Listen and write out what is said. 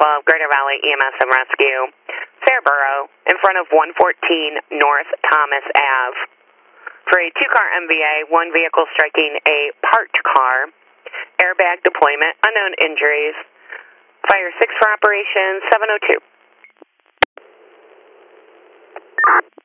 912, Greater Valley EMS and Rescue, Fairborough, in front of 114 North Thomas Ave. For a two-car MVA, one vehicle striking a parked car, airbag deployment, unknown injuries. Fire 6 for operation 702.